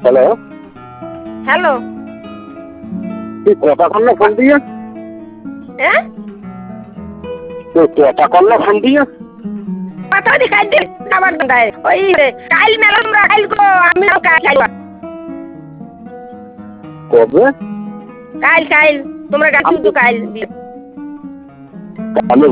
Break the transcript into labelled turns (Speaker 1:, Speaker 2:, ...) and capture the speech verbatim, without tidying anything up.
Speaker 1: Hello,
Speaker 2: hello.
Speaker 1: তুই কটা করলো ফোন দিয়ে?
Speaker 2: হ্যাঁ,
Speaker 1: তুই কটা করলো ফোন দিয়ে?
Speaker 2: কথা দি কাল দিন আবার দাঁড়ায় ওই কাল মেলা আমরা কাল গো আমি কাল কাল
Speaker 1: কবে?
Speaker 2: কাল কাল তোমরা গাছ তো কাল
Speaker 1: আমি